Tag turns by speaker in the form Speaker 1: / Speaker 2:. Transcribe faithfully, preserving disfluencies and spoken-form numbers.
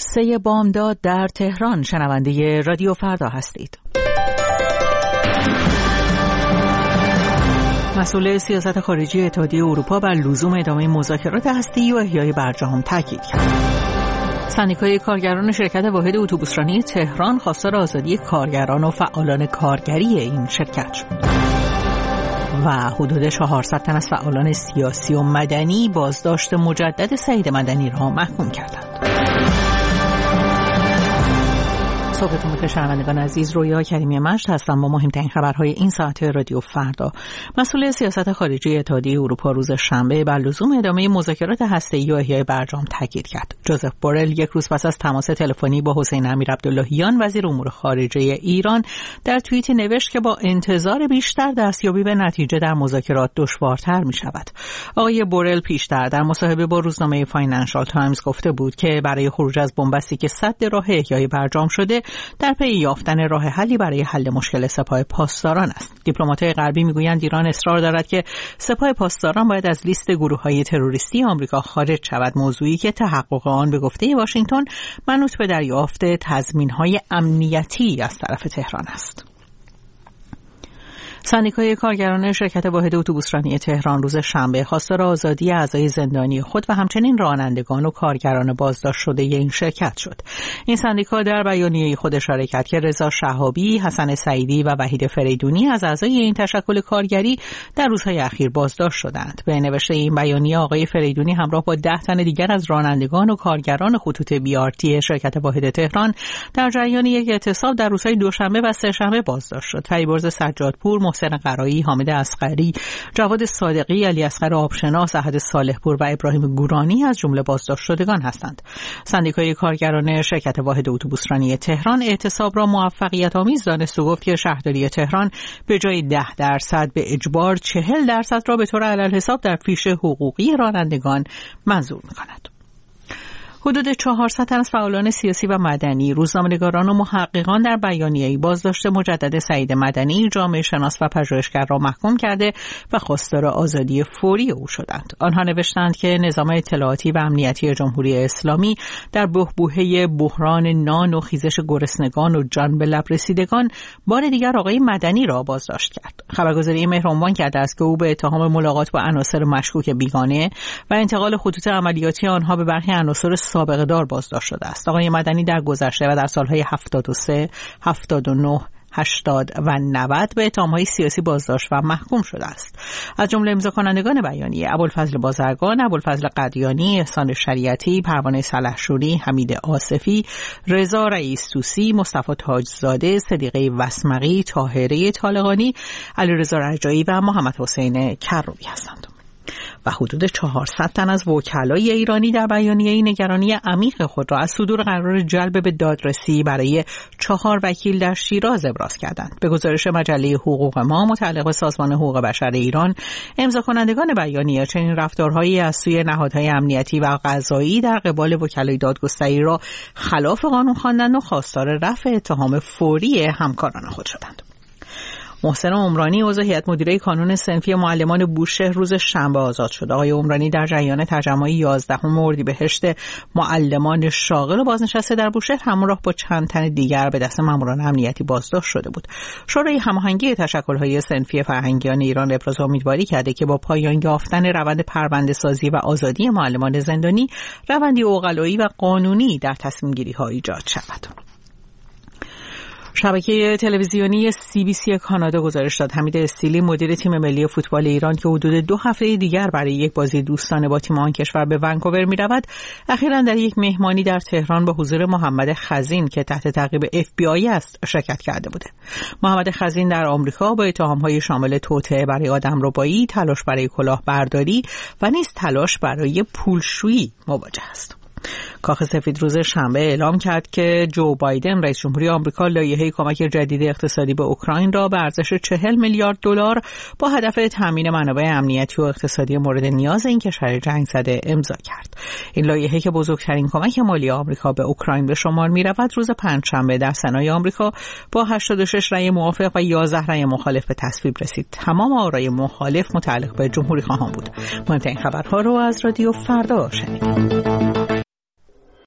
Speaker 1: سه بامداد در تهران. شنونده رادیو فردا هستید. مسئول سیاست خارجی اتحادیه اروپا بر لزوم ادامه مذاکرات هسته‌ای و احیای برجام تاکید کرد. سندیکای کارگران شرکت واحد اتوبوسرانی تهران خواستار آزادی کارگران و فعالان کارگری این شرکت شد. و حدود چهارصد تن از فعالان سیاسی و مدنی بازداشت مجدد سعید مدنی را محکوم کردند. صبحتون بخیر شنوندگان عزیز، رویا کریمی مشت هستم با مهمترین خبرهای این ساعت رادیو فردا. مسئول سیاست خارجی اتحادیه اروپا روز شنبه بر لزوم ادامه مذاکرات هسته‌ای و احیای برجام تاکید کرد. جوزف بورل یک روز پس از تماس تلفنی با حسین امیر عبداللهیان وزیر امور خارجه ایران در توییتی نوشت که با انتظار بیشتر دستیابی به نتیجه در مذاکرات دشوارتر می شود. آقای بورل پیشتر در مصاحبه با روزنامه فاینانشال تایمز گفته بود که برای خروج از بنبستی که سد راه احیای برجام شده در پی یافتن راه حلی برای حل مشکل سپاه پاسداران است. دیپلمات‌های غربی میگویند ایران اصرار دارد که سپاه پاسداران باید از لیست گروه‌های تروریستی آمریکا خارج شود، موضوعی که تحقق آن به گفته واشنگتن منوط به دریافت تضمین‌های امنیتی از طرف تهران است. سندیکای کارگران شرکت واحد اتوبوسرانی تهران روز شنبه خواستار آزادی اعضای زندانی خود و همچنین رانندگان و کارگران بازداشت شده این شرکت شد. این سندیکا در بیانیه خود اشاره کرد که رضا شهابی، حسن سعیدی و وحید فریدونی از اعضای این تشکل کارگری در روزهای اخیر بازداشت شدند. به نوشته این بیانیه آقای فریدونی همراه با ده تن دیگر از رانندگان و کارگران خطوط بی آر تی شرکت واحد تهران در جریان یک اعتصاب در روزهای دوشنبه و سه‌شنبه بازداشت شد. فریبرز سجادپور، محسن قرایی، حامد اصغری، جواد صادقی، علی اصغر آبشناس، احد صالحپور و ابراهیم گورانی از جمله بازداشت شدگان هستند. سندیکای کارگران شرکت واحد اتوبوسرانی تهران اعتصاب را موفقیت آمیز دانست و گفت که شهرداری تهران به جای ده درصد به اجبار چهل درصد را به طور علالحساب در فیش حقوقی رانندگان منظور می‌کند. حدود چهارصد تن از فعالان سیاسی و مدنی، روزنامه‌نگاران و محققان در بیانیه‌ای بازداشت مجدد سعید مدنی، جامعه شناس و پژوهشگر را محکوم کرده و خواستار آزادی فوری او شدند. آنها نوشتند که نظام اطلاعاتی و امنیتی جمهوری اسلامی در بحبوحه بحران نان و خیزش گرسنگان و جان به لب رسیدگان بار دیگر آقای مدنی را بازداشت کرد. خبرگزاری مهر عنوان کرده است که او به اتهام ملاقات با عناصر مشکوک بیگانه و انتقال خطوط عملیاتی آنها به برخی عناصر سابقه دار بازداشت شده است. آقای مدنی در گذشته و در سالهای هفتاد و سه، هفتاد و نه، هشتاد و نود به اتهام‌های سیاسی بازداشت و محکوم شده است. از جمله امضا کنندگان بیانیه ابوالفضل بازرگان، ابوالفضل قدیانی، احسان شریعتی، پروانه سلحشوری، حمید آصفی، رضا رئیس طوسی، مصطفی تاجزاده، صدیقه وسمقی، طاهره طالقانی، علیرضا رجایی و محمد حسین کروبی هستند. و حدود چهارصد تن از وکلای ایرانی در بیانیه نگرانی عمیق خود را از صدور قرار جلب به دادرسی برای چهار وکیل در شیراز ابراز کردند. به گزارش مجله حقوق ما متعلق به سازمان حقوق بشر ایران، امضا کنندگان بیانیه چنین رفتارهایی از سوی نهادهای امنیتی و قضایی در قبال وکلای دادگستری را خلاف قانون خواندند و خواستار رفع اتهام فوری همکاران خود شدند. محسن عمرانی عضو هیئت مدیره کانون صنفی معلمان بوشهر روز شنبه آزاد شد. آقای عمرانی در جریان تجمع یازدهم اردیبهشت معلمان شاغل و بازنشسته در بوشهر همراه با چند تن دیگر به دست ماموران امنیتی بازداشت شده بود. شورای هماهنگی تشکل‌های صنفی فرهنگیان ایران ابراز امیدواری کرده که با پایان یافتن روند پرونده‌سازی و آزادی معلمان زندانی، روندی عقلایی و قانونی در تصمیم‌گیری‌ها ایجاد شود. شبکه تلویزیونی سی بی سی کانادا گزارش داد حمید استیلی، مدیر تیم ملی فوتبال ایران که حدود دو هفته دیگر برای یک بازی دوستانه با تیم آن کشور به ونکوور می رود، اخیراً در یک مهمانی در تهران به حضور محمد خزین که تحت تعقیب اف بی آی است شرکت کرده بوده. محمد خزین در آمریکا با اتهام‌های شامل توطئه برای آدمربایی، تلاش برای کلاهبرداری و نیز تلاش برای پولشویی مواجه است. کاخ سفید روز شنبه اعلام کرد که جو بایدن رئیس جمهوری آمریکا لایحه کمک جدید اقتصادی به اوکراین را به ارزش چهل میلیارد دلار با هدف تامین منابع امنیتی و اقتصادی مورد نیاز این کشور جنگ زده امضا کرد. این لایحه که بزرگترین کمک مالی آمریکا به اوکراین به شمار می‌رود، روز پنجشنبه در سنای آمریکا با هشتاد و شش رأی موافق و یازده رأی مخالف به تصویب رسید. تمام آرای مخالف متعلق به جمهوری خواهان بود. مهمترین خبرها رو از رادیو فردا شنیدید.